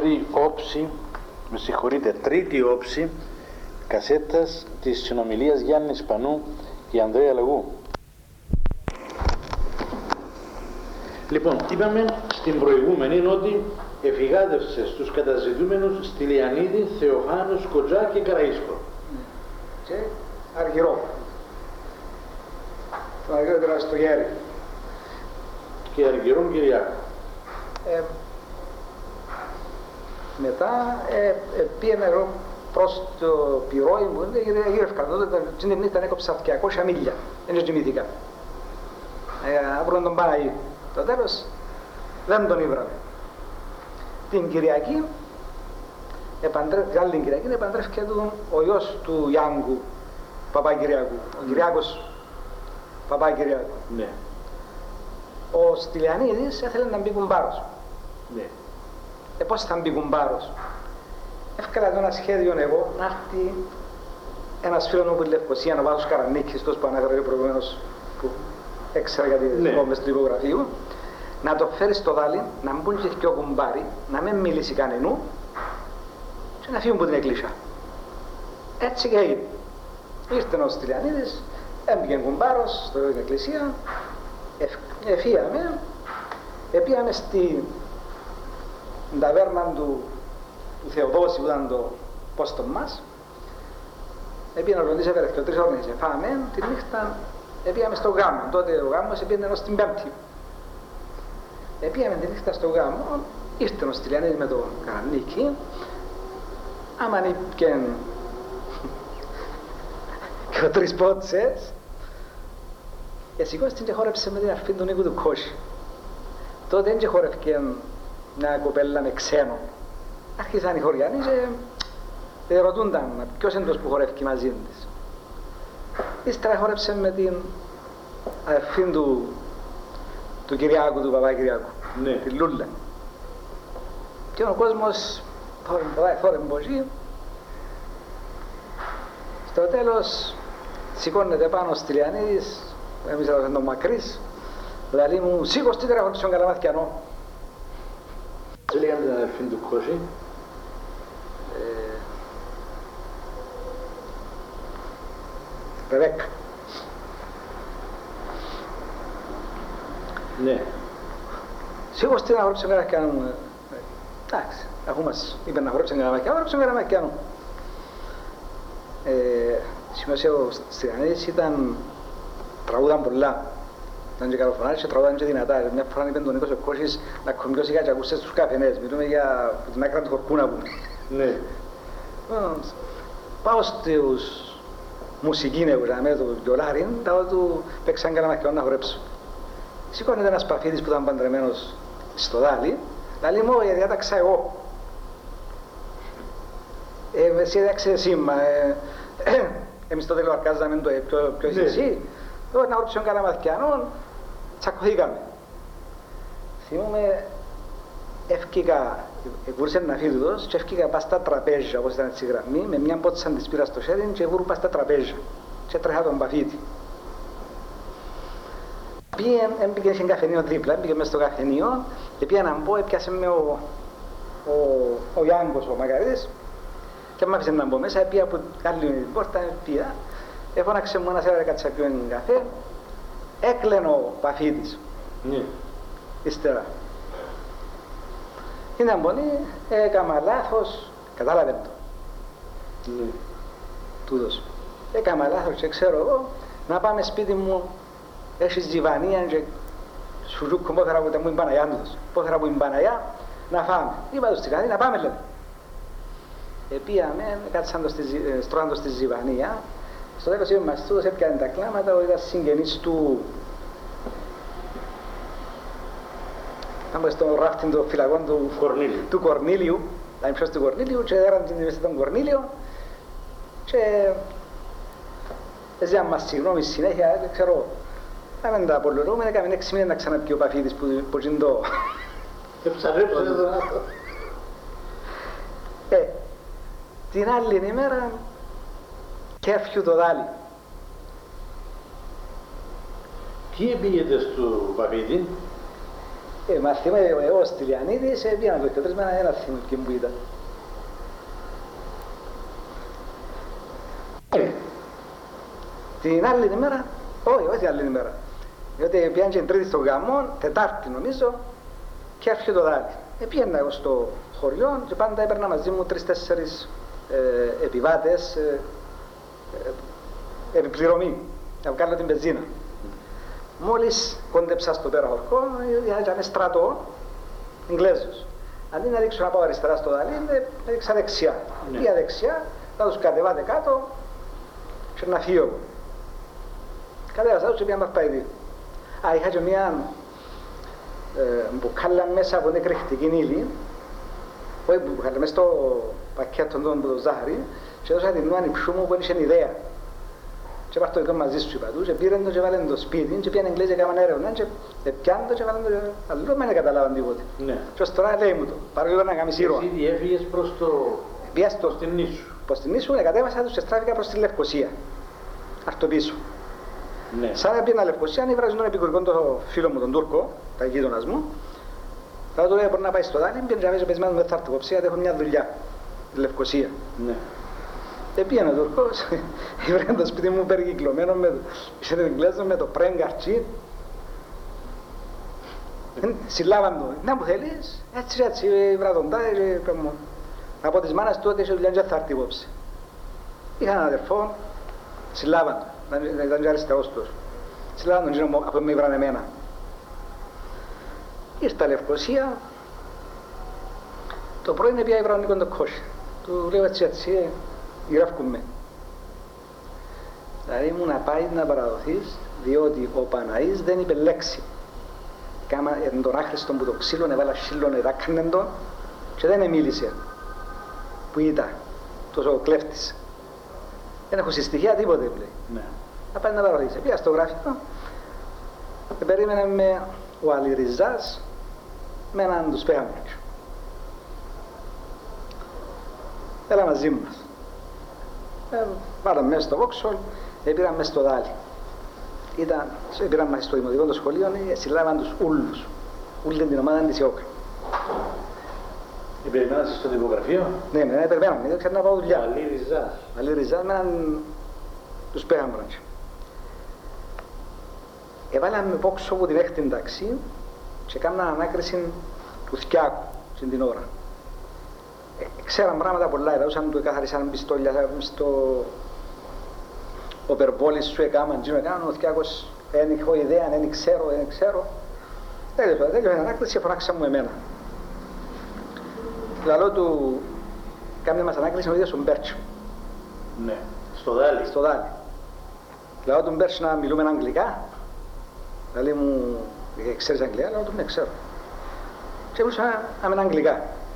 δεύτερη όψη, τρίτη όψη κασέτας της συνομιλίας Γιάννη Σπανού και Ανδρέα Λαγού. Λοιπόν, είπαμε στην προηγούμενη ότι εφηγάδευσε στους καταζητούμενους Στυλιανίδη, Θεοφάνου, Σκοτζά και Καραΐσκο. Και Αργυρό. Τον Αργυρό τώρα στο Γέρι. Και Αργυρόν Κυριάκο. Μετά πήγαινε εγώ προς το πυρόι μου, γύρευκα τότε, την νύχτα έκοψα 200 μίλια, δεν κοιμήθηκα. Αύριο τον Παναγί. Το τέλος δεν τον ήβραμε. Την Κυριακή, την άλλη Κυριακή, επαντρεύτηκε ο γιος του Γιάνγκου Παπακυριάκου, ο Κυριάκος Παπακυριάκου. Ναι. Ο Στυλιανίδης έθελε να μπει κουμπάρος. Ναι. Πώς θα μπει κουμπάρος? Έφκαλα ένα σχέδιο εγώ να έρθει ένας φίλος μου που είναι Λευκοσία, ο Βάσος Καρανίκης, τόσο που ανέφερα προηγουμένως, που έξερα για την κόμμες του υπογραφείου, να το φέρει στο δάλι, να μπουν και δυο κουμπάρι, να μην μιλήσει κανενού και να φύγουν από την εκκλησιά. Έτσι και έγινε. Ήρθε ο Στυλιανίδης, έμπηκε κουμπάρος στην εκκλησία, πήγαμε στην ταβέρνα του Θεοδόση που ήταν το πόστο μας. Πήγαμε να ρωτήσει, έφερε και 3 ώρες, φάμε, τη νύχτα πήγαμε στο γάμο. Τότε ο γάμος πήγαινε ως την Πέμπτη. Πήγαμε τη νύχτα στο γάμο, ήρθε ο Στυλιανίδης με τον Καρανίκη, άμα ήπιαν και 3 πότσες, σηκώστηκε και χόρεψε με την αρφή του Νίκου του Κώση. Τότε δεν χόρευκε μια κοπέλα με ξένο. Άρχισαν οι χωριανοί και ρωτούνταν ποιος είναι που χορεύει μαζί της. Ύστερα χόρεψε με την αρφή του Κυριάκου, του Παπακυριάκου, ναι. Τη Λούλα. Και ο κόσμος θόρε μποχή. Στο τέλος σηκώνεται πάνω ο Στυλιανίδης, εμείς έδωσαν τον Μακρύς, δηλαδή μου σήκως τι τρέχω στον Καλαμάθκιανό. Τι λέγανε την αδερφή του Κώση? Ρεβέκα. Ναι. Σήκως τι να χορέψει στον Καλαμάθκιανό μου. Εντάξει, αφού μας είπε να χορέψει στον Καλαμάθκιανό, χορέψει στον Καλαμάθκιανό. Σημασία ο Στυλιανίδης ήταν τραγούδαν πολλά. Ήταν και καλοφωνάρες και τραγούδαν και δυνατά. Μια φορά είπε τον Νίκος ο Κώσης να κομπιώσει για ακούσες στους καφενές. Μιλούμε για την άκρα του χορκού να πούμε. Ναι. Πάω στους μουσικίνευους με το βιολάριν, τα του παίξαν Καλαμαθκιανό να χορέψω. Σηκώνεται ένας παφίτης που ήταν παντρεμένος στο δάλι, λέει μου γιατί έταξα εγώ. Εσύ έταξε εσύ, μα εμείς τότε λέω αρκάζαμε το ποιος είσαι εσύ. Εγώ να χορέψω Καλαμαθκιανό, τσακωθήκαμε. Θυμούμαι, έφκηκα, βούρησε να φύγει τούτος και έφκηκα πας στα τραπέζια, όπως ήταν έτσι γραμμή, με μια πότσα της πήρα στο χέρι και βούρου πας στα τραπέζια. Και τρέχα τον παφίτη. Έμπηκε σε καφενείο δίπλα, έμπηκε μέσα στο καφενείο και πήγα να μπω, έπιασε με ο Γιάνγκος, ο Μακαρίτης και μ' άφησε να μπω μέσα, πήγα από άλλη πόρτα, πήγα, έφωναξε μου ένας έβαλε κατσαπιόν καφέ, έκλαινε ο παφίτης. Ναι. Ύστερα. Ήταν πολύ, έκαμα λάθος, κατάλαβε το. Ναι. Τούτος. Έκαμα λάθος και ξέρω εγώ, να πάμε σπίτι μου, έχεις ζιβανία και σου ζούκω πόθερα που μου είναι Παναγιά τούτος. Πόθερα που είναι Παναγιά, να φάμε. Είπα τους τυχάνι, να πάμε λέμε. Πήγαμε, κάτσαν στρώντος στη ζιβανία. Στο τέλος είπε μας τούτος, έπιανε τα κλάματα, ήταν συγγενής του Άμπα στο ράφτιν των φυλακών του Κορνήλιου, δηλαδή ποιος του Κορνήλιου και έραν την μέσα τον Κορνήλιο και έζησαν μας συγγνώμη συνέχεια, δεν ξέρω, να μην τα απολυρούμε, έκαμε 6 μήνες να ξαναπεί ο Παφίτης που είναι το... Εψαρέψατε τον άτο. Την άλλη ημέρα κέφιου το δάλι. Ποιοι πήγετε στο Παφίτη? Μαθήμα ο Στυλιανίδης, πήγαν το εκπαιδεύσεις με ένα θύμα και μου ήταν. Την άλλη ημέρα, όχι την άλλη ημέρα, διότι πήγαν και Τρίτη στο γαμό, Τετάρτη νομίζω, και έρχεται το δάλι. Πήγαινα εγώ στο χωριό και πάντα έπαιρνα μαζί μου 3-4 επιβάτες επιπληρωμή, να βγάλω την πεζίνα. Μόλις κόντεψα στο πέρα χορκό, είχα στρατό, Ιγγλέζος. Αντί να ρίξω να πάω αριστερά στο δαλί, έριξα δεξιά. Πήγα δεξιά, θα τους κατεβάτε κάτω και να φύγω. Κατέβασα τους και πήγα Μαρπαϊδί. Είχα και μια μπουκάλα μέσα από την κρεχτική ύλη, όχι μπουκάλα, μέσα στο πακέτο που το ζάχαρη, και έδωσα την νουάνη ψού μου που είχε ιδέα. Και πάρ' το δικό μαζί σου είπα του, και πήραν το και βάλαν το σπίτι, και πήγαν Εγγλέζοι και έκαναν έρευνα, και πιάνε το και βάλαν το αλλού, δεν καταλάβαν τίποτε. Και ως τώρα λέει μου το, παρόλο να κάνεις ήρωα. Εσύ διέφυγες προς την νήσου. Προς την νήσου, κατέβασα τους και στράφηκα προς τη Λευκοσία. Άρτο πίσω. Σαν να πήγαινα Λευκοσία, ήβραζε τον επικουρικό το φίλο μου, τον Τούρκο, τα γείτονας μου. Θα του λέει μπορεί να πάει στο δάλι, πήγαινε να βάζει πεσμένο με θαρτικοψία, γιατί έχω μια δουλειά, τη Λευκοσία. Πήγαινε ο Τούρκος, ήβρανε το σπίτι μου περικυκλωμένο με το πρέν καρτσί. Συλλάβαν το, να μου θέλεις, έτσι, βραδοντά, από τις μάνας του ότι είχε δουλειά και θα έρθει υπόψη. Είχα έναν αδερφό, συλλάβαν το, ήταν και αριστεός τους. Συλλάβαν τον γύρω από με ήβραν εμένα. Ήρθα Λευκοσία, το πρωί πια ήβραν Νίκον το κόσι. Του λέω έτσι, γράφκουμε. Δηλαδή μου να πάει να παραδοθείς, διότι ο Παναής δεν είπε λέξη. Κάμα τον άχρηστον που το ξύλον, έβαλα σύλλον, εδάκρινεν τον και δεν μίλησε. Που ήταν τόσο κλέφτης. Δεν έχω συστοιχεία τίποτε λέει. Να πάει να παραδοθείς. Πήγα στο γράφικο, περίμενε με ο Αλιριζάς με έναν τους πέγαμους. Έλα μαζί μας. Βάλαμε μέσα στο Βόξολ, πήραν μέσα στο δάλι. Πήραν μέσα στο δημοτικό το σχολείο, συλλάβαν τους ούλους. Ούλοι την ομάδα της ΙΟΚ. Περιμένατε στο τυπογραφείο? Ναι, περιμέναμε, δεν ξέρω να πάω δουλειά. Αλή Ριζάς με έναν τους πέγαμους. Έβαλαμε πόξο από την έκτη τάξη και κάναμε ανάκριση του θκιάκου στην ώρα. Ξέραν πράγματα πολλά, έδωσαν του εκαθαρίσαν πιστόλια στο οπερβόλης σου έκαναν, ο θκιάκος δεν έχω ιδέα, δεν ξέρω. Τέλειωσε ανάκριση και φωνάξαν μου εμένα. Λαλό του κάμνε μας ανάκριση ο ίδιος ο Μπέρτσο. Ναι, στο δάλι. Λαλό του Μπέρτσο να μιλούμε αγγλικά. Λέει μου, ξέρεις αγγλικά, λαλό του ναι, ξέρω. Και μιλούσα με αγγλικά.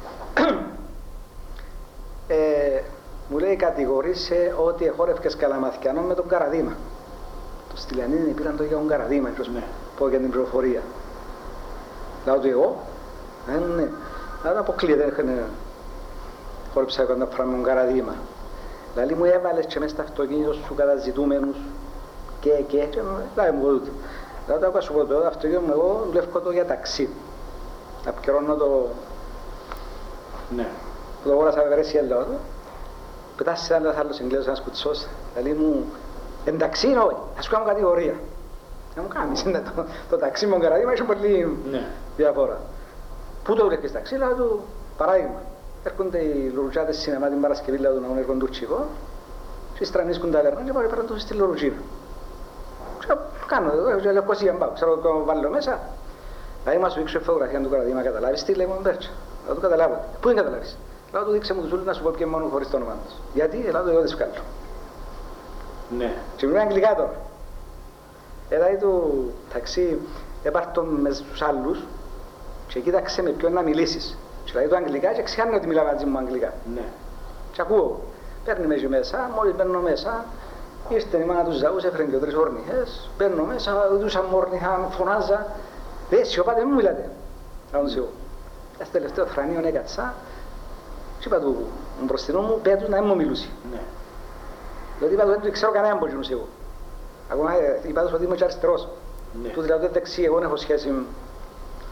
Μου λέει κατηγορείσαι ότι εχόρευκες καλαμαθιανό με τον Καραδίμα. Το Στυλιανίδη πήραν το για τον Καραδίμα, πω για την πληροφορία. Λάω του εγώ, ναι. Αλλά αποκλείεται, χόρεψα εγώ να φράμε τον Καραδίμα. Δηλαδή μου έβαλες και μέσα στο αυτοκίνητο σου καταζητούμενους και λάβε μου τούτο. Δηλαδή το σου πω το αυτοκίνητο μου εγώ δουλεύω το για ταξί. Απικαιρώνω το... Ναι. Το αγόρασα με βερέσει έλα εδώ. Πετάσεις ένας άλλος Εγγλέζος, ένας κουτσός. Δηλαδή μου, εντάξει είναι όχι, θα σου κάνω κατηγορία. Να μου κάνεις, το ταξί με τον Καραδίμα έχει πολύ διαφορά. Πού το βλέπεις ταξί, λέω του, παράδειγμα. Έρχονται οι λουρουτζάτες σινεμά την Παρασκευή, λέω του να έρχονται τουρκικό και στρανίσκουν τα λερνά και πάρουν πέραν τους στη λουρουτζίνα. Κάνω, έχω Λευκοσία μπάω, ξέρω το βάλω μέσα. Δηλαδή μας σου δείξω φωτογραφία του Καραδίμα, καταλάβεις τι λέει μου Μπέρτσο. Θα το καταλάβω. Πού δεν καταλάβεις. Λέω του δείξε μου τους ούλους να σου πω και μόνο χωρίς το όνομα τους. Γιατί, λέω του εγώ δεν σου κάνω. Ναι. Και μιλούν αγγλικά τώρα. Δηλαδή του ταξί έπαρ' τον με τους άλλους και κοίταξε με ποιον να μιλήσεις. Και δηλαδή του αγγλικά και ξεχάνει ότι μιλά μαζί μου αγγλικά. Ναι. Και ακούω. Παίρνει με μέσα, μόλις μπαίνω μέσα, ήρθε η μάνα του Ζαούς, έφερε και 3 όρνηθες, μπαίνω μέσα, δούσα μου όρνηθα, φωνάζα. Δε σιωπάτε, μην μιλάτε. Λάω του στο τελευταίο θρανείο έκατσα και είπα του μπροστινό μου, πέτω να μην μου μιλούσει. Ναι. Δηλαδή είπα του δεν ξέρω κανέναν που γίνους εγώ. Ακόμα είπα του ότι είμαι και αριστερός. Ναι. Του δηλαδή δεξί, εγώ δεν έχω σχέση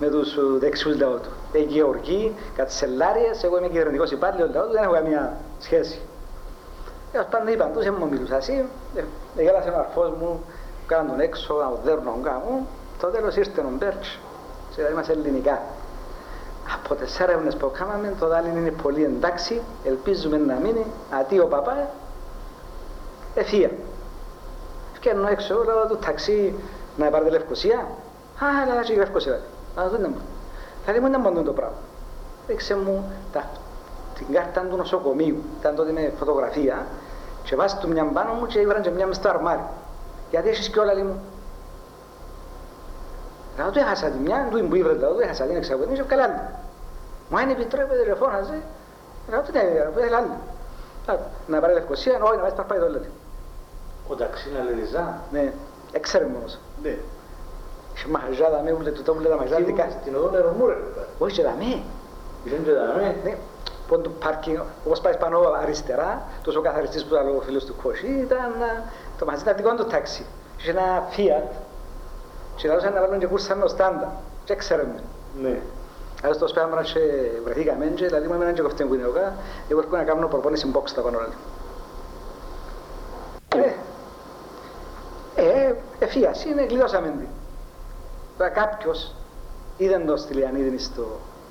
με τους δεξιούς λαού του. Γεωργοί, κατσελάριες, εγώ είμαι κυβερνητικός υπάλληλος λαού του, δεν έχω καμία σχέση. Έως πάντα είπαν τους, μου μιλούσα εσύ, γέλασε ο αρφός μου, κάναν τον έξω, να οδέρουν να τον κάνουν. Στο τέλος ήρθε ο Μπέρτς, και είμαστε ελληνικά. Από 4 αιώνες που κάναμε, το δάλιν είναι πολύ εντάξει, ελπίζουμε να μείνει, ατίο παπά, ευφία. Φτιάχνω έξω, λέω του ταξί να πάρετε Λευκοσία. Α, αλλά και η Λευκοσία. Α, δεν είναι. Θα δούμε να μπαντούν το πράγμα. Δείξε μου την κάρτα του νοσοκομείου, ήταν τότε με φωτογραφία, και βάζει του μια πάνω μου και ήβραν και μια μες στο αρμάρι. Γιατί έχεις κι όλα, λέει μου. Λέω του έχασα τη μια, του που ήβρε, λέω του έχασα την εξαγωγή και καλά άλλη. Μου αν επιτρέπεται ρε φώναζε, λέω του ναι, έλα άλλη. Να πάρει Λευκοσία, όχι να βάζει παρπάει το όλο. Ο ταξίνα Λεριζά. Ναι, έξερε όμως. Ναι. Είχε μαχαζάδα με, ούλε του τόμου, λέει τα μαχαζάδα δικά. Στην οδό Νερομούρε. Όχι και δαμέ. Ήταν και δαμέ. Ναι. Πόν του πάρκινγκ, όπως πάει πάνω αριστερά, τόσο ο καθαριστής που ήταν ο φίλος του Κώσι, ήταν το μαζί ήταν δικό του τάξι. Είχε ένα Fiat και λαλούσαν να βάλουν και κούρσα με ο στάντα. Και ξέρουμε. Ναι. Άρα στο σπέαμα και βρεθήκαμε και δηλαδή μου έμεναν και κοφτήν που είναι εγώ, εγώ έρχομαι να κάνω προπόνηση box τα πάνω όλα. Εφίας είναι, κλειδώσαμε την. Τώρα κάποιος είδε το στη Λιανίδη στο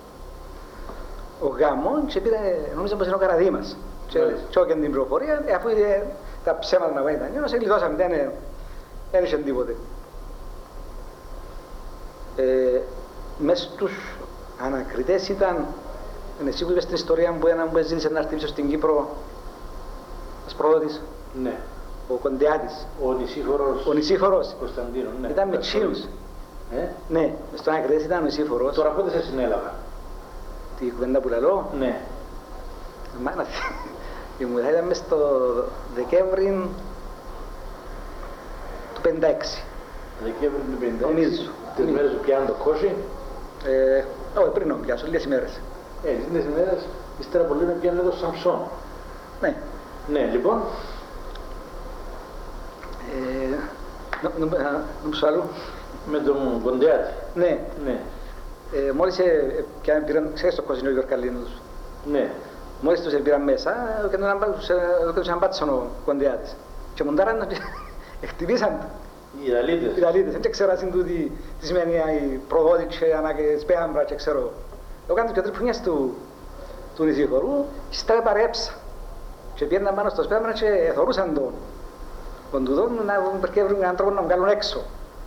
ο γάμο και πήρε, νομίζω πως είναι ο Καραδήμας. Και όκεν την προφορία, αφού είδε τα ψέματα να πάει τα νιώνα, σε κλειδώσαμε, δεν είχε τίποτε. Μες στους ανακριτές ήταν, εσύ που είπες την ιστορία που έναν που ζήτησε να έρθει πίσω στην Κύπρο, ας προδότης. Ναι. Ο Κοντιάτης. Ο Νησίφορος. Κωνσταντίνο, ναι. Ήταν με τσίνους. Ναι, στον ανακριτές ήταν ο Νησίφορος. Τώρα πότε σε συνέλαβα. Τη κουβέντα που λαλώ. Ναι. Μάνα, η μουδά ήταν μες στο Δεκέμβρη του 56. Δεκέμβρη του 56. Νομίζω. Τις μέρες που πιάνουν το κόσι. Όχι, πριν όμως πιάσω, λίγες ημέρες. Λίγες ημέρες, ύστερα πολύ με πιάνουν εδώ Σαμψόν. Ναι. Ναι, λοιπόν. Νομίζω άλλο. Με τον Κοντιάτη. Ναι. Ναι. Μόλις πήραν, ξέρεις το κόζινο Γιορκαλίνους. Ναι. Μόλις τους πήραν μέσα, τους αμπάτσαν ο Κοντιάτης. Και μοντάραν, χτυπήσαν οι Ιταλίτες. Οι Ιταλίτες, δεν ξέρασαν τούτη τι σημαίνει η προδότη και σπέαμπρα και ξέρω. Εγώ κάνω και τριπουνιές του Νησίχωρου και στρέφα παρέψα. Και πήγαιναν πάνω στο σπέαμπρα και εθωρούσαν τον τούτον να βρουν έναν τρόπο να βγάλουν έξω.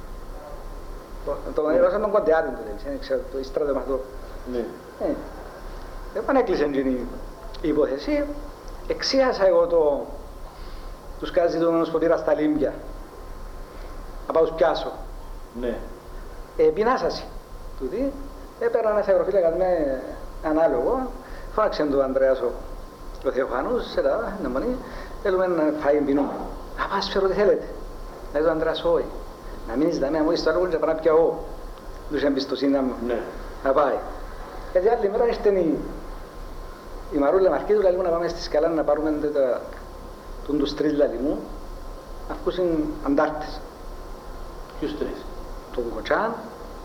Τον έδωσαν τον Κοντιάτη τότε, δεν ξέρω, το στρατευματό. Ναι. Δεν έκλεισε η υπόθεση. Εξίασα εγώ τους καζιτούμενους που πήρα στα Λίμπια. Να πάω τους πιάσω. Ναι. Πεινάσασαι. Τούτη, έπαιρνα ένας αγροφύλακας με ανάλογο, φώναξε τον Ανδρέας ο Θεοφάνους, σε τα μνημονή, θέλουμε να φάει πεινούμε. Να πας φέρω τι θέλετε. Να λέει τον Ανδρέας όχι. Να μείνεις δαμέ, να μόλις στο άλλο και να πιάω. Τους εμπιστοσύνη να πάει. Γιατί άλλη μέρα ήρθε η Μαρούλα Μαρκίδου, λέει να πάμε στη Σκαλά να πάρουμε τους τρεις λαλιμού, αφού είναι αντάρτες. Ποιους τρεις? Τον Κοτσάν,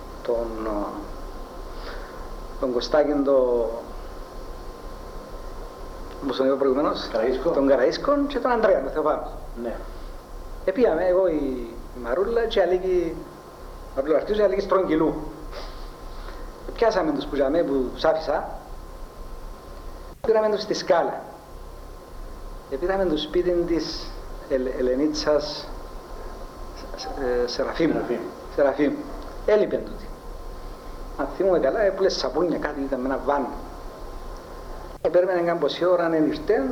τον Κωστάκιν, όπως τον είπα προηγουμένως, τον Καραΐσκο και τον Ανδρέα, τον Θεοφάνος. Ναι. Πήγαμε εγώ η Μαρούλα και αλήκη, Μαρούλα Μαρκίδου και αλήκη Στρογγυλού. Πιάσαμε τους πουζαμέ που τους άφησα, πήραμε τους στη Σκάλα. Πήραμε το σπίτι της Ελενίτσας Σεραφείμ. Έλειπεν τούτη. Αν θυμούμε καλά, έπλες σαπούνια κάτι, ήταν με ένα βάν. Περίμενε καμποσή ώρα, αν ήρθε.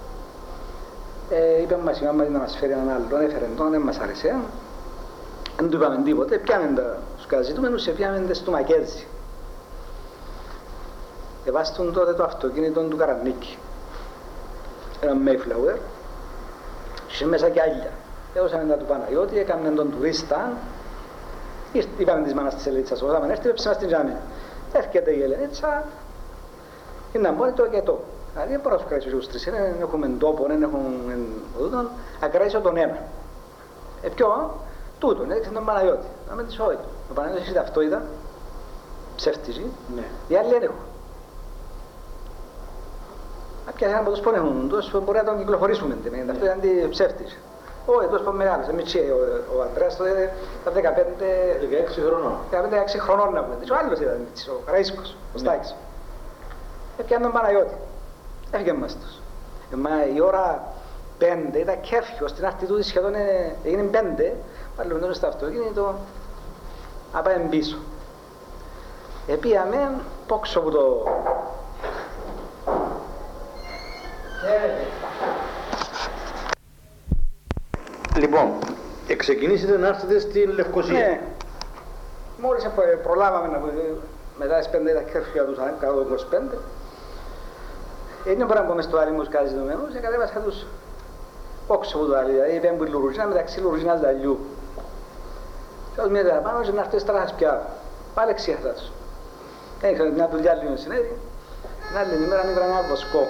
Είπε μας η μάμα να μας φέρει έναν άλλον, έφερε τον, δεν μας άρεσε. Δεν του είπαμε τίποτε, πιάμε τους καταζητούμενους και πιάμε στο Μακέτσι. Εβάστον τότε το αυτοκίνητο του Καρανίκη. Ένα Mayflower. Και μέσα κι άλλα. Έδωσαμε τα του Παναγιώτη, έκαμε τον τουρίστα. Είπαμε της μάνας της Ελενίτσας, όταν έρθει πέψε μας την τζάμι. Έρχεται η Ελενίτσα, είναι να μπορεί το και το. Δηλαδή δεν μπορώ να σου κρατήσω τους τρεις, δεν έχουμε τόπο, δεν έχουμε τούτον, να κρατήσω τον ένα. Ποιο, τούτον, έδειξε τον Παναγιώτη. Να με της όχι. Ο Παναγιώτης είχε ταυτότητα, ψεύτικοι, Ναι. οι άλλοι δεν έχουν. Απ' έναν από τους που έχουν, μπορεί να τον κυκλοφορήσουμε, αυτό είναι αντιψεύτης. Όχι, τόσο πολύ μεγάλος, ο Αντρέας τότε ήταν 16 χρονών. 15-16 χρονών να πούμε. Ο άλλος ήταν, ο Καραΐσκος, ο Στάκης. Έπιανε τον Παναγιώτη, έφυγε μας τους. Μα η ώρα 5 ήταν κέφιο, στην arte του σχεδόν έγινε 5, πάλι με τον στο αυτοκίνητο, να πάμε πίσω. Επίαμε πόξω από το... Λοιπόν, ξεκινήσετε να έρθετε στη Λευκοσία. Ναι. Μόλις προλάβαμε να πούμε, μετά τις 5 ήταν κέφια τους κάτω το 25. Είναι πράγμα που μες στο άλλη μουσικά ζητωμένους, κατέβασα τους πόξω από το άλλη, δηλαδή είπαν που η Λουρουζίνα μεταξύ Λουρουζίνας Λαλιού. Και ως μία πάνω και να έρθω ύστερα να σπιάω. Πάλι ξέχασα τους. Είχα μια δουλειά λίγο συνέδρια, την άλλη ημέρα ήβρα ένα βοσκό.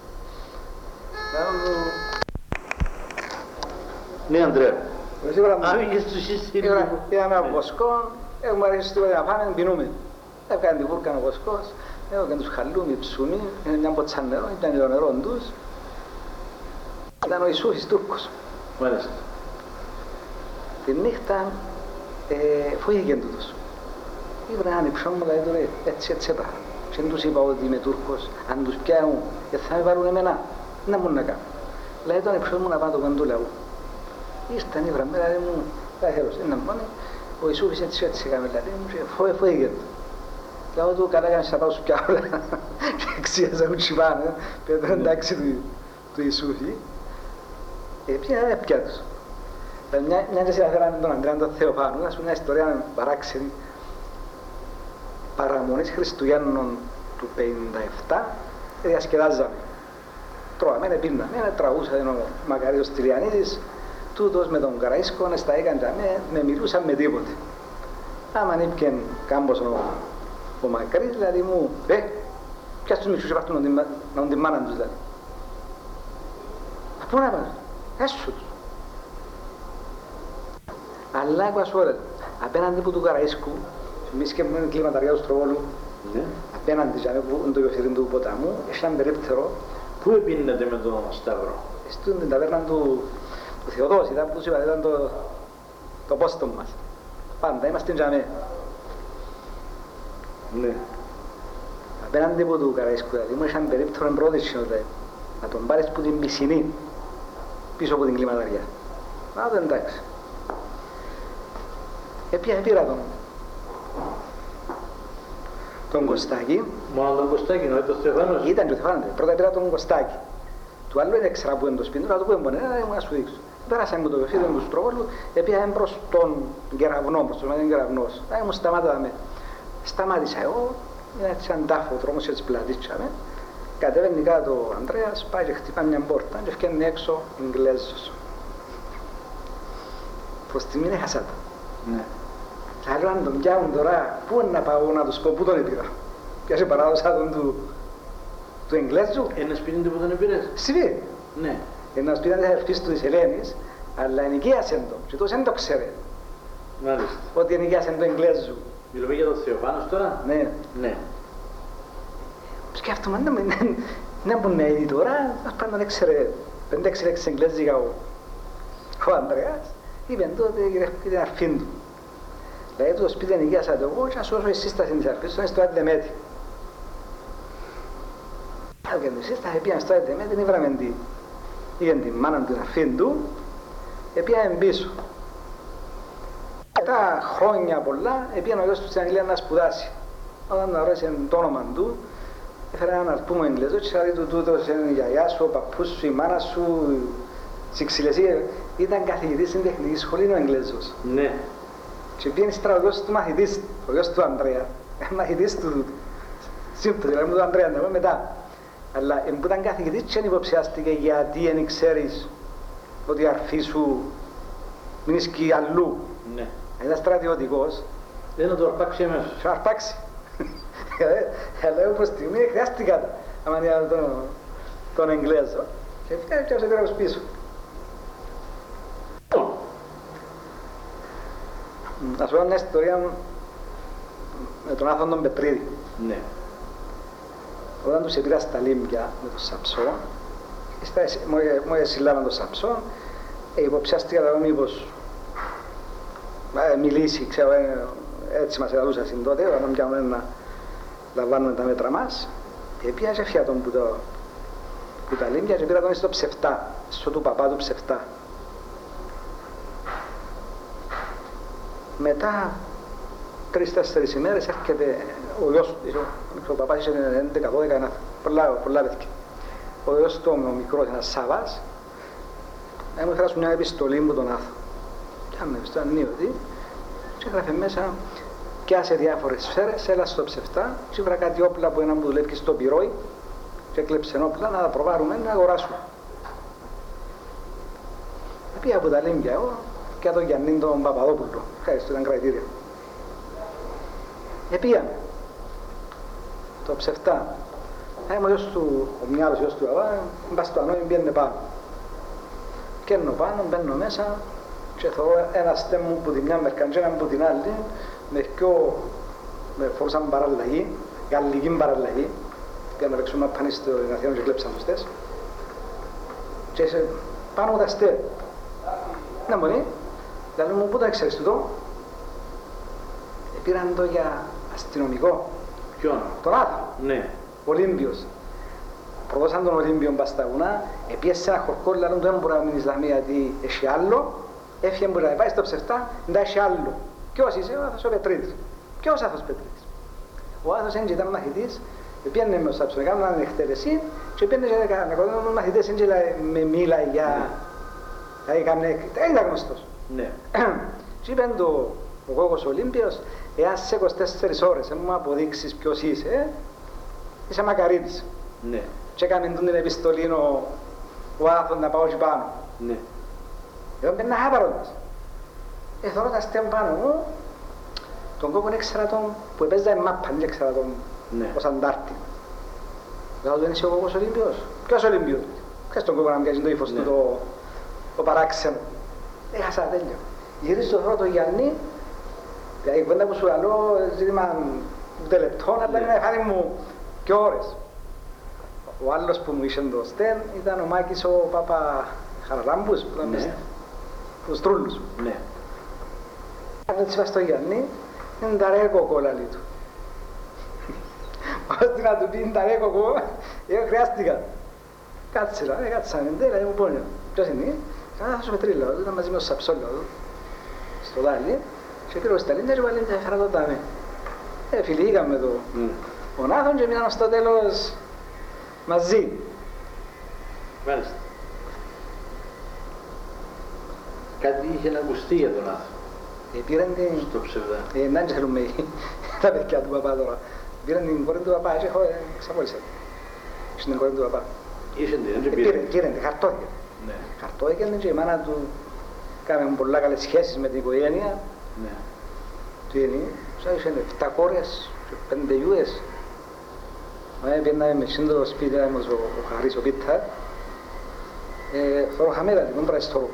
Ναι, Ανδρέα. Άμυγες τους είδα ένα βοσκό, έχουμε αρέσει τίποτα να πάμε, πεινούμε. Έφυγαν τη βούρκα ο βοσκός, έφυγαν τους χαλούμι, ψουμί, μια μποτσα νερό, ήταν το νερό τους. Ήταν ο Ιησούφης Τούρκος. Μάλιστα. Τη νύχτα φύγηκε τούτος. Ήβρα έναν υψό μου, δηλαδή τώρα έτσι έπαρα. Και δεν τους είπα ότι είμαι Τούρκος, αν τους πιάουν, θα με βάλουν εμένα, να μου να κάνω. Δηλαδή τον υψό μου να πάω το κοντού λαού. Ήρθαν ήβρα μέρα, δηλαδή μου, τα χέρος, είναι μόνοι, ο Ιησούφης έτσι έκαμε, δηλαδή μου και φύγηκε. Λέω του καλά κάνεις να πάω σου πιάω, και εξίασα μου τσιπάνε, πέτω εντάξει του Ιησούφη. Πήγαινε πια τους. Μια και συναφέραμε τον Ανδρέα τον Θεοφάνου, ας πούμε μια ιστορία παράξενη. Παραμονής Χριστουγέννων του 57 διασκεδάζαμε. Τρώαμε, πίναμε, τραγούσαμε ο Μακαρίτος Τηλιανίδης, τούτος με τον Καραΐσκο, στα έκαντα με μιλούσαν με τίποτε. Άμα ήπιεν κάμπος ο Μακαρίτης, δηλαδή μου, πιάσ' τους μικρούς υπάρχουν να δουν την μάνα τους, δηλαδή. Πού να πάνε, έσου τους. Αλλά άκουα σου ωραία, απέναντι από του Καραΐσκου, εμείς και με κλιματαριά του Στροβόλου, απέναντι που είναι το γεωφυρί του ποταμού, έχει έναν περίπτερο. Πού επίνετε με τον Σταύρο? Στην ταβέρνα του Θεοδόση, ήταν που σου είπα, ήταν το πόστο μας. Πάντα, είμαστε τζαμέ. Ναι. Απέναντι από του Καραΐσκου, δηλαδή μου είχε έναν περίπτερο εμπρόδισιο, να τον πάρεις που την πισινή, πίσω από την κλιματαριά. Να το εντάξει. Πήρα τον Κωστάκη. Μόνο τον Κωστάκη, όχι τον Στεφάνος. Ήταν και ο Στεφάνος. Πρώτα πήρα τον Κωστάκη. Του άλλου δεν ήξερα που είναι το σπίτι, αλλά του που έμπονε, να σου δείξω. Πέρασαν με το βεφίδι του Στροβόλου, πήγαν προς τον κεραυνό, προς τον μεγάλο κεραυνός. Μου σταμάταμε. Σταμάτησα εγώ, έτσι έναν τάφο τρόμος έτσι πλατήτσαμε. Κατέβαινε κάτω ο Ανδρέας, πάει και χτυπά μια πόρτα και φτιάχνει έξω Ιγγλέζος. Προς τη μήνυ έχασα το. Ναι. Θέλω αν τον πιάουν τώρα, πού να πάω να τους πω, πού τον επήρα. Πιάσε παράδοσα τον του Εγγλέζου. Ένα σπίτι του που τον επήρες? Συμβεί. Ναι. Ένα σπίτι ήταν ευκής του της Ελένης, αλλά ενοικίασεν το. Και τόσο δεν το ξέρε. Μάλιστα. Ότι ενοικίασεν το Εγγλέζου. Μιλούμε για τον Θεοφάνος τώρα? Ναι. Ναι. Σκέφτομαι, να μπουν ήδη τώρα, ας πάντα δεν ξέρε 5-6 λέξεις Εγγλέζικα ο Ανδρέας. Είπεν τότε και την αρφήν του. Δηλαδή το σπίτι ενοικίασα το εγώ και να σώσω η σύσταση της αρφής του, είναι στο Αντεμέτη. Και τη σύσταση πήγαν στο Αντεμέτη, την ήβραμε την μάνα του την αρφήν του, πήγαν πίσω. Μετά χρόνια πολλά, πήγαν ο γιος του στην Αγγλία να σπουδάσει. Όταν αρέσει το όνομα του, έφερε έναν αρπούμο Εγγλέζο και λέει του τούτος είναι η γιαγιά σου, ο παππούς σου, η μάνα σου, στη Ξυλεσία. Ήταν καθηγητής στην τεχνική σχολή ο Εγγλέζος. Ναι. Και πήγαινε ύστερα ο γιος του μαθητής, ο γιος του Ανδρέα, μαθητής του σύμπτωση, δηλαδή του Ανδρέα, ναι, μετά. Αλλά που ήταν καθηγητής και υποψιάστηκε γιατί δεν ξέρεις ότι η αρφή σου μείνει αλλού. Ναι. Ήταν στρατιωτικός. Δεν να το αρπάξει αμέσως. Θα αρπάξει. Αλλά εγώ προς στιγμή χρειάστηκα άμα είναι τον Εγγλέζο. Και έφυγα και όσο πήρα πίσω. Να σου πω μια ιστορία με τον Άθον τον Πετρίδη. Ναι. Όταν τους επήρα στα Λίμπια με τον Σαμψόν, μου συλλάβαν τον Σαμψόν, υποψιάστηκα να μήπως μιλήσει, ξέρω, έτσι μας ελαλούσα τότε, όταν πιάνουμε να λαμβάνουμε τα μέτρα μας. Επίαζε φιάτον που τα Λίμπια και πήρα τον στο Ψευτά, στο του παπά του Ψευτά. Μετά 3-4 ημέρες έρχεται ο γιος του, ο παπάς είχε 11-12, πολλά παιδιά. Ο γιος του, ο μικρός, ένας Σαββάς, μου έφερα μια επιστολή μου τον Άθο. Και άμεσα στο ανίωτη και έγραφε μέσα πιάσε διάφορες σφαίρες, έλα στο Ψευτά και ήβρα κάτι όπλα από έναν που δουλεύει στο Πυρόι και έκλεψε όπλα να τα προβάρουμε να αγοράσουμε. Πήγα από τα Λίμπια εγώ και τον Γιάννη τον Παπαδόπουλο, ευχαριστώ, ήταν κρατήρια. Πήγαμε το Ψευτά. Ο γιος του, ο μυάλος γιος του παπά, μπα στο ανώμη μπαίνε πάνω. Καίνω πάνω, μπαίνω μέσα και θεωρώ ένα στέμμο που τη μια μερκαν και έναν που την άλλη με φορούσαν παραλλαγή, γαλλική παραλλαγή, για να παίξουν να πάνε στην Αθήνα και κλέψαν τους τες. Και πάνω μου τα στέλνω. Να μπορεί, δηλαδή μου πού τα ξέρεις τούτο. Πήραν το για αστυνομικό. Ποιον? Τον Άθο. Ναι. Ολύμπιος. Προδώσαν τον Ολύμπιον πας στα βουνά, επίεσε ένα χορκό, λαλούν το έμπουρα με την Ισλαμία γιατί έχει άλλο, έφυγε μπουρα, πάει στο Ψευτά, δεν έχει άλλο. Ποιος είσαι? Ο Άθος ο Πετρίδης. Ποιος Άθος Πετρίδης? Ο Άθος έτσι ήταν μαθητής, πήγαινε με ο Σάψον, έκαναν εκτέλεση και πήγαινε και έκαναν μαθητές και με μίλα για... ήταν γνωστός. Ναι. Και είπαν ο Γόγος Ολύμπιος, εάν σε 24 ώρες μου αποδείξεις ποιος είσαι, είσαι μακαρίτης. Ναι. Και έκαμε την επιστολή ο Άθον να πάω και πάνω. Ναι. Εγώ μπαίνα χάπαροντας. Θωρώ τα στέμ πάνω μου, τον κόκκον έξερα τον που έπαιζα μάπα, δεν έξερα τον ως αντάρτη. Λέω δεν είσαι ο Κόκκος Ολύμπιος? Ποιος Ολύμπιος? Ποιος τον κόκκον να μοιάζει το ύφος του το παράξενο. Έχασα τέλειο. Γυρίζω θωρώ τον Γιάννη, η κουβέντα που σου λαλώ ζήτημα ούτε λεπτών, αλλά είναι χάρη μου και ώρες. Ο άλλος που μου είχε το στέν ήταν ο Μάκης ο Παπα Χαραλάμπους που ήταν μέσα στους Τρούλους. Ναι. Έτσι είπα στο Γιάννη, είναι τα ρε κοκό λαλί του. Ώστε να του πει είναι τα ρε κοκό, εγώ χρειάστηκα. Κάτσε ρε, κάτσα με τέλα, μου πόνιο. Ποιος είναι? Θα σου μετρήλα, ήταν μαζί με ο Σαψόλα στο δάλι και πήρω στα λίνια και πάλι έφερα το τάμε. Φιλήθηκαμε τον Άθον και μείναμε στο τέλος μαζί. Μάλιστα. Κάτι είχε να ακουστεί για τον Άθο. Πήραν την... Στο Ψευτά. Δεν ξέρουμε τα παιδιά του παπά τώρα. Πήραν την κόρη του παπά και ξαπόλυσα. Στην την κόρη του παπά. Ήσουν την, δεν πήραν. Πήραν την, χαρτόθηκε. Ναι. Χαρτόθηκε και η μάνα του κάναμε πολλά καλές σχέσεις με την οικογένεια. Ναι. Τι είναι, είχαν 7 κόρες και 5 γιούες. Πήγαμε με σύντο σπίτι ο Χαρίς ο Πίτα. Θωρώ χαμέτα την κόμπρα στο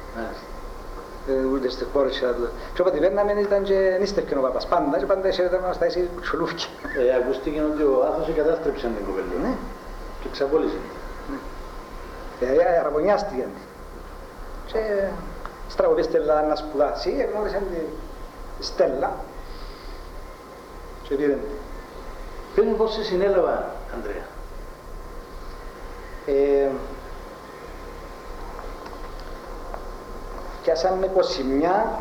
ούτε στις χώρες και όποτε παίρναμε ήταν και νίστευκε ο παπάς πάντα και πάντα ήταν να στάσει τσουλούφκι. Ακούστηκε ότι ο Άθος εγκατάστρεψε την κοπέλα. Ναι. Και ξαπόλυσε. Ναι. Αραπονιάστηκε. Και στραβοπή Στέλλα να σπουδάσει, γνώρισαν τη Στέλλα και πήραν. Πριν πώς σε συνέλαβα, Ανδρέα? Πιάσαμε 21.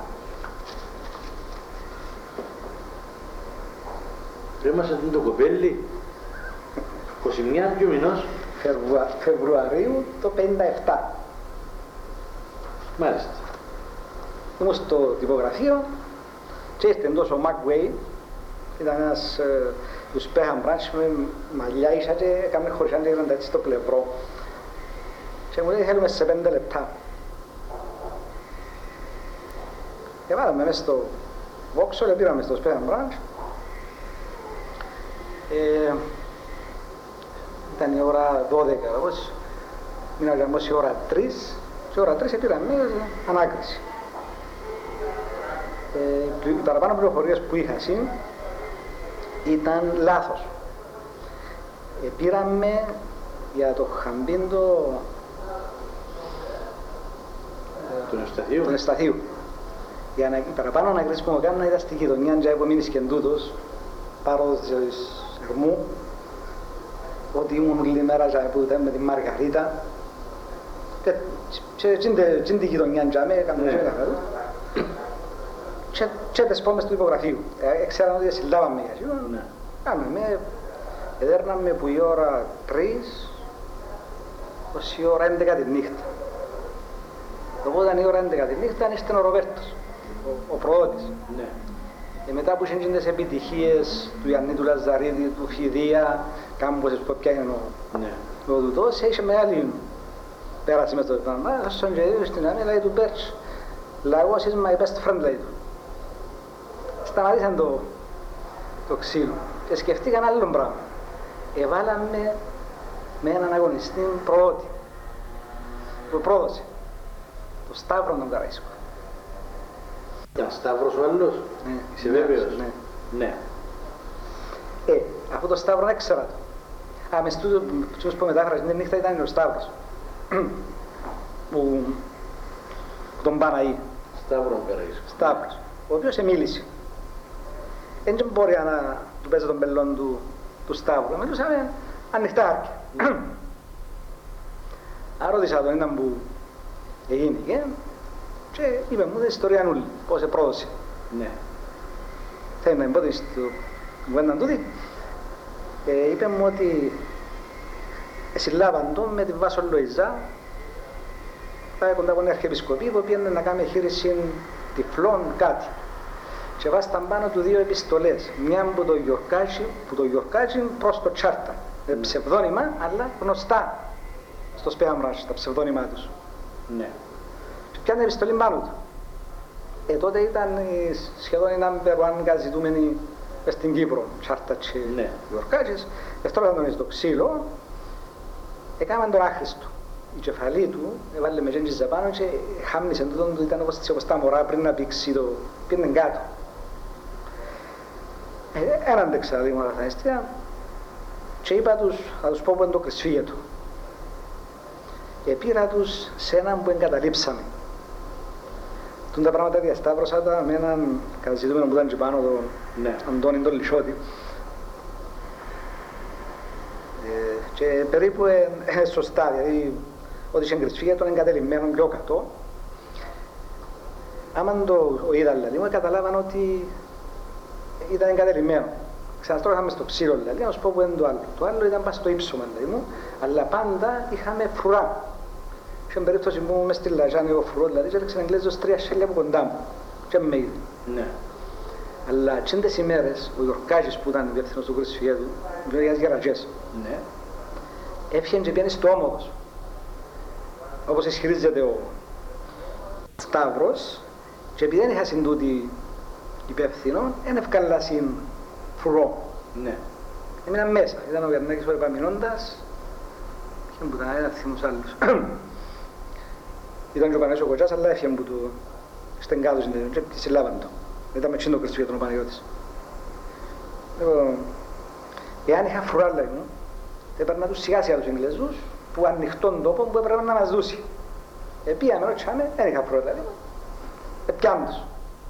Ρέμασα την το κοπέλι 21 ποιο μηνός? Φεβρουαρίου το 57. Μάλιστα. Ήμουν στο τυπογραφείο και ήρθε εντός ο Μακ Βέι, ήταν ένας του Σπέχαν Μπράνς με μαλλιά ίσα και έκαμε χωρισάν και έκαναν έτσι στο πλευρό. Και μου λέει θέλουμε σε 5 λεπτά. Και βάλαμε μέσα στο Vauxhall, πήραμε στο Σπέχαν Μπράνς. Ήταν η ώρα 12, μείναμε η ώρα 3. Σε ώρα 3 πήραμε ανάκριση. Οι παραπάνω πληροφορίες που είχα ήταν λάθος. Πήραμε για το Χαμπίντο τον Ευσταθίου. Για να παραπάνω να κρίσουμε ο Κάννα ήταν στη γειτονιά και που μείνεις και τούτος, πάρω της Ερμού, ότι ήμουν όλη μέρα που ήταν με τη Μαργαρίτα και την γειτονιά και έκαμε και καθαρού και τις πόμες του υπογραφείου. Ξέραν ότι συλλάβαμε για σίγουρα. Κάναμε, έδερναμε που η ώρα 3 ως η ώρα 11 τη νύχτα. Οπότε η ώρα 11 τη νύχτα ήρθε ο Ροβέρτος, ο προώτης. Μετά που είχαν τις επιτυχίες του Ιαννή του Λαζαρίδη, του Φιδία, κάμποσες που πιάνε ο Δουτός, είχε μεγάλη πέραση μες το πράγμα. Στον γερίο στην Άμυ, λέει του Μπέρτς, λαγός is my best friend, λέει του. Σταματήσαν το ξύλο και σκεφτήκαν άλλο πράγμα. Εβάλαμε με έναν αγωνιστή προώτη, που πρόδωσε, το Σταύρο τον Καραϊσκό. Ήταν Σταύρος ο άλλος, ναι, είσαι βέβαιος? Ναι. Αυτό το Σταύρο δεν ξέρα το. Μες τούτος που μετάφρασε την νύχτα ήταν ο Σταύρος, που τον Παναή. Σταύρο Καραϊσκό. Σταύρος, ο οποίος εμίλησε. Δεν μπορεί να του παίζει τον πελόν του Σταύρου, μιλούσαμε ανοιχτά άρκια. Ρώτησα τον έναν που έγινε και είπε μου την ιστορία νουλή, πώς επρόδωσε. Ναι. Θέλει να εμπόδισε το κουβέντα τούτη. Είπε μου ότι συλλάβαν τον με τη Βάσο Λοϊζά, πάει κοντά από την Αρχιεπισκοπή που πήγαινε να κάνει χείριση τυφλών κάτι. Και βάσταν πάνω του δύο επιστολές, μια που το Γιορκάτσι προς το Τσάρτα. Ψευδόνυμα, αλλά γνωστά στο Σπέαμρας, τα ψευδόνυμά τους. Ναι. Και πιάνε επιστολή πάνω του. Τότε ήταν σχεδόν οι number one γαζιτούμενοι στην Κύπρο, Τσάρτα και Γιορκάτσις. Γι' αυτό ήταν στο ξύλο, έκαναν τον άχρηστο. Η κεφαλή του έβαλε με γέντζιζα πάνω και χάμνησε τούτον του, ήταν όπως τα μωρά πριν να πήξει το πήγαινε κάτω. Έναν άντεξα λίγο τα αίσθητα και είπα τους, θα τους πω που είναι το κρυσφύγετο. Πήρα τους σε έναν που εγκαταλείψαμε. Τούν τα πράγματα διασταύρωσα τα με έναν καταζητούμενο που ήταν και πάνω, τον Αντώνη τον Λυσσότη. Και περίπου σωστά, δηλαδή ότι είχε κρυσφύγετο είναι εγκατελειμμένο πιο κάτω. Άμα το είδα λίγο, καταλάβαν ότι ήταν εγκατελειμμένο. Ξαναστρώχαμε στο ξύλο, δηλαδή, να σου πω που είναι το άλλο. Το άλλο ήταν πάνω στο ύψωμα, δηλαδή μου, αλλά πάντα είχαμε φρουρά. Είχαμε περίπτωση που μες στη Λαζάνη ο φρουρό, δηλαδή, και έλεξαν Εγγλέζος 3 χέλια από κοντά μου. Και με είδε. Ναι. Αλλά τσίντες ημέρες, ο Γιορκάζης που ήταν υπεύθυνος του κρυσφυγέτου, ο Γερατζές, ναι, έφυγε και πήγαινε στο Όμοδος. Όπως ισχυρίζεται ο Σταύρος, και επειδή δεν είχα συντούτη υπεύθυνο, δεν ευκάλασαν φρουρό. Ναι. Έμειναν μέσα. Ήταν ο Βερνάκης ο Επαμεινώντας, και που ήταν ένα θύμους άλλους. Ήταν και ο Παναγιώτης ο Κοτσάς, αλλά έφυγε που του στεγκάδου συνδεδόν και συλλάβαν το. Ήταν με τσίντο κρυσφύγετο ο Παναγιώτης. Εάν είχα φρουρά, λέει μου, έπαιρνα τους σιγά σιγά τους Εγγλέζους, που ανοιχτών τόπων που έπρεπε να μας δούσει. Πήγαμε, ρωτήσαμε, δεν είχα φρουρά, λέει μου. Πιάνε τους.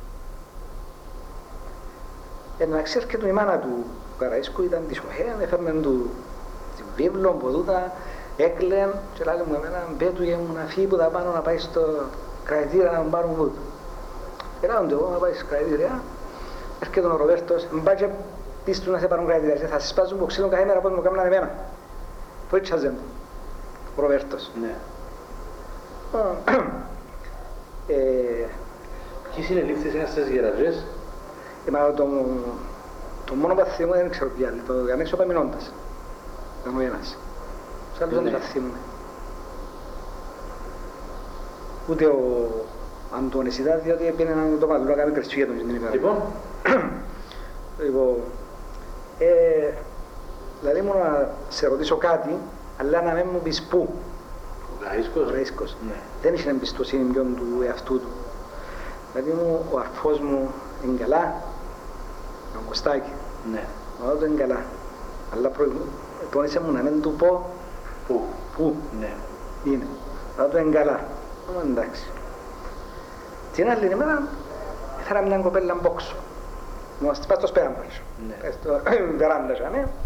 Να ξέρει και η μάνα του Καραϊσκού ήταν της ΟΧΕΑ, έφερναν του την βίβλο, ποδούτα, έκλαιαν και λέει μου εμένα μπέτουγε μου να φύγει που θα πάνω να πάει στο κραετήρα να μου πάρουν βούτο. Ελάω εγώ να πάει στο κραετήρα, έρχεται ο Ροβέρτος, μπάτια πίστου να σε πάρουν κραετήρα, θα σε σπάζουν που ξύλουν κάθε μέρα πώς μου κάνουν εμένα. Φοίτσαζε ο Ροβέρτος. Ναι. Ποιοι συνελήφθησαν είναι στις Γερατζές? Το μόνο παθή μου δεν ξέρω ποια, το Γιάννης ο Παμεινώντας. Ήταν ο ένας. Τους άλλους δεν θα θυμούμαι. Ούτε ο Αντώνης ήταν, διότι πήγαινε να το μαλλούρα κάνει κρυσφύγετο την ημέρα. Λοιπόν. Δηλαδή μόνο να σε ρωτήσω κάτι, αλλά να μην μου πεις πού. Ο Ραΐσκος. Δεν είχε εμπιστοσύνη ποιον του εαυτού του. Δηλαδή ο αρφός μου είναι καλά, τον Κωστάκη. Ναι. Μα το είναι καλά. Αλλά τόνισε μου να μην του πω πού Ναι. είναι. Αλλά το είναι καλά. Εντάξει. Την άλλη ημέρα έφερα μια κοπέλα μπόξο. Μας πάει στο σπέραμπαλσο. Ναι. Στο βεράντα, ναι.